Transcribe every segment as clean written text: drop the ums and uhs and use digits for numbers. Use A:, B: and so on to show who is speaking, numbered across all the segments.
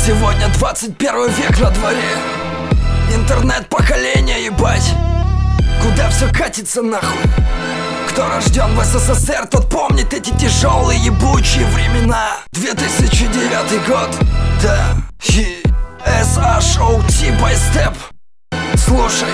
A: Сегодня 21 век на дворе. Интернет-поколение, ебать. Куда все катится нахуй? Кто рожден в СССР, тот помнит эти тяжелые ебучие времена. 2009 год, да. SHOT by Step. Слушай,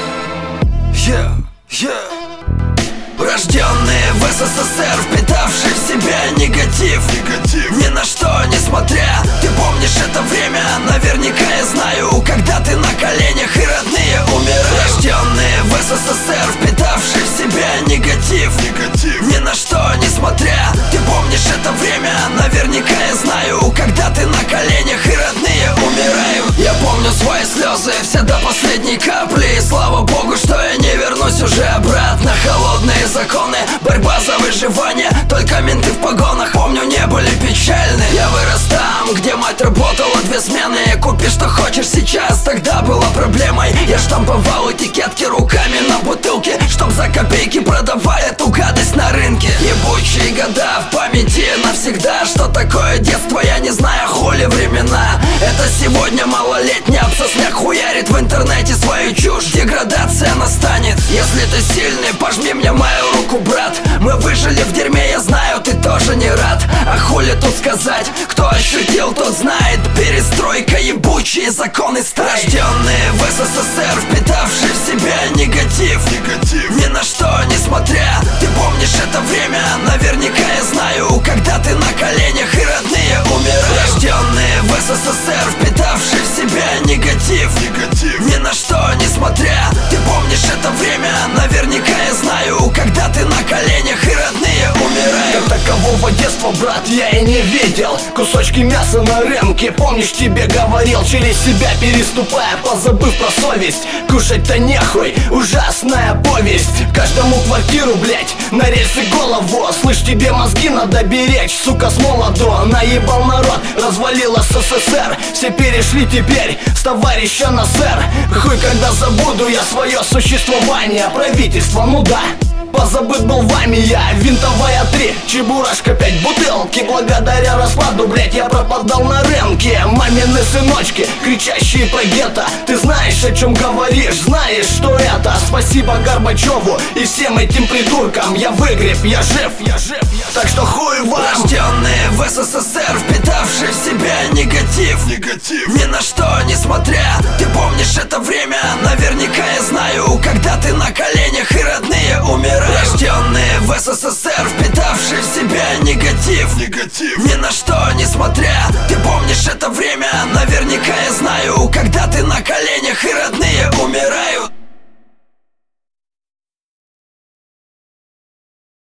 A: Рожденные в СССР, впитавшие в себя негатив. Ни на что не смотря. Ты помнишь это время? Наверняка я знаю, когда ты на коленях и родные умирают. Рожденные в СССР, впитавшие в себя негатив. Ни на что не смотря. Ты помнишь это время? Наверняка я знаю, когда ты на коленях и родные умирают. Я помню свои слезы, все до последней капли. И слава богу, что я не вернусь уже обратно. Холодные законы, борьба за выживание. Только менты в погонах, помню, не были печальны. Я вырос там, где мать работала 2 смены. Купи что хочешь сейчас, тогда была проблемой. Я штамповал этикетки руками на бутылке, чтоб за копейки продавать эту гадость на рынке. Ебучие года в памяти навсегда. Что такое детство, я не знаю, хули времена. Это сегодня малолетний обсосняк хуярит в интернете свою чушь. Деградация настанет. Если ты сильный, пожми мне мою руку, брат. Мы выжили в дерьме, я знаю, ты тоже не рад. А хули тут сказать? Кто ощутил, тот знает. Перестройка, ебучие законы строй. Рожденные в СССР, впитавшие в себя негатив. Ни на что не смотря. Ты помнишь это время? Наверняка я знаю, когда ты на коленях и родные умирают. Рожденные в СССР, впитавшие в себя негатив. Ни на что не смотря. Ты помнишь это время? Наверняка я знаю, когда ты на коленях и родные умирают.
B: Как такового детства, брат, я и не видел. Кусочки мяса на рынке, помнишь, тебе говорил. Через себя переступая, позабыв про совесть. Кушать-то нехуй, ужасная повесть. Каждому квартиру, блять, на рельсы голову. Слышь, тебе мозги надо беречь, сука, с молоду. Наебал народ, развалил СССР. Все перешли теперь с товарища на сэр. Хуй, когда забуду я свое существование. Правительство, ну да, позабыт был вами я. Винтовая 3, чебурашка 5 бутылки. Благодаря раскладу, блять, я пропадал на рынке. Мамины сыночки, кричащие про гетто. Ты знаешь, о чем говоришь, знаешь, что это. Спасибо Горбачеву и всем этим придуркам. Я выгреб, я жив, так что хуй вам.
A: Рожденные в СССР, впитавшие в себя негатив. Ни на что не смотря. Ты помнишь это время? Наверняка я знаю, когда ты на коленях и родные умирают. Рожденные в СССР, впитавшие в себя негатив. Ни на что не смотря. Ты помнишь это время? Наверняка я знаю, когда ты на коленях и родные